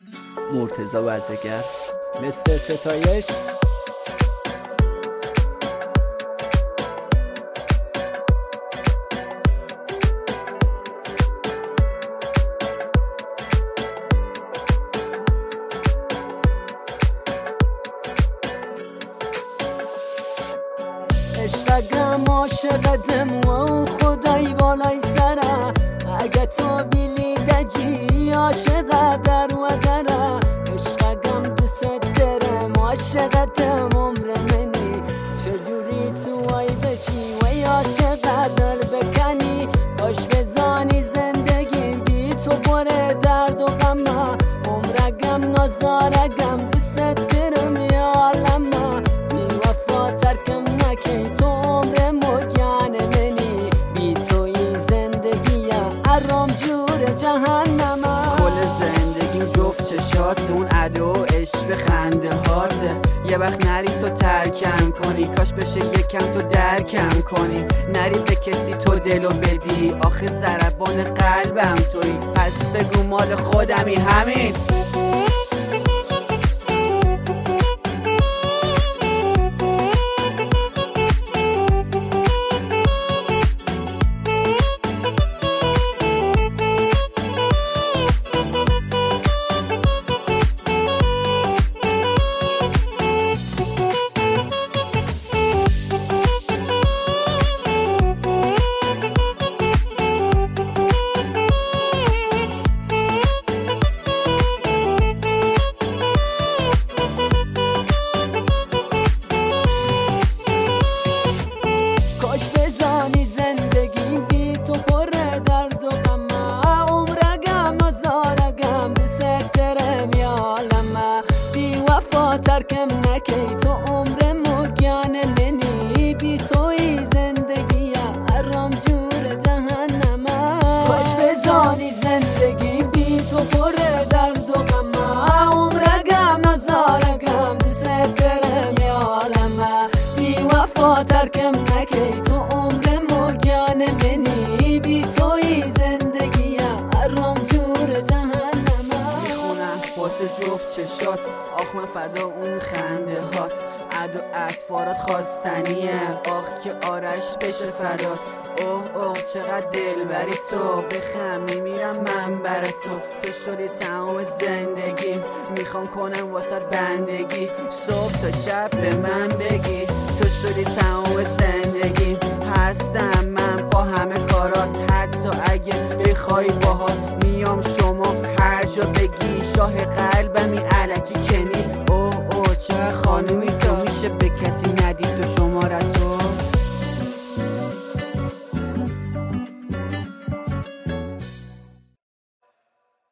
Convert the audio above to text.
مرتضی برزگر. مثل ستایش. عشقم عاشقتم و خدای بالای سره، اگه تو بیلی دجی عاشق در و دره. عشقم دوست دارم عاشقتم عمر منی، چجوری تو وای بچی و عاشق در بکنی. کاش بزانی زندگی بی تو پر درد و غم، عمرگم نازارگم دوست دارم یا عالم. بی وفا ترکم نکی تو عمر مگن منی، بی توی زندگی حرام جور جهنم. کل زندگیم جفت چشات، اون ادا و عشق خنده هاته. یه وقت نری تو ترکم کنی، کاش بشه یکم تو درکم کنی. نری به کسی تو دلو بدی، آخه ضربان قلبم توی. پس بگو مال خودمی همین. کاش بزانی زندگی بی تو پر درد و غم، عمرگم نازارگم دوست دارم یا عالم. بی وفا ترکم نکی تو عمر مگن منی، بی توی زندگی حرام جور جهنم. کاش بزانی زندگی بی تو پر درد و غم، عمرگم نازارگم دوست دارم یا عالم. بی وفا ترکم نکی تو عمر مگن منی، بی توی زندگی حرام جور جهنم. میخونم واسه جفت چشات، آخ من فدا اون خنده هات. عد و اطفارات خواستنیه، آخ که آرش بشه فدات. اوه اوه چقدر دل بری تو، بخم میمیرم من بر تو. تو شدی تمام زندگیم، میخوام کنم واسه بندگی. صبح تا شب به من بگی تو شدی تمام زندگیم. هستم من با همه کارات، حتی اگه بخوای باهات میام شما هر جا بگی. شاه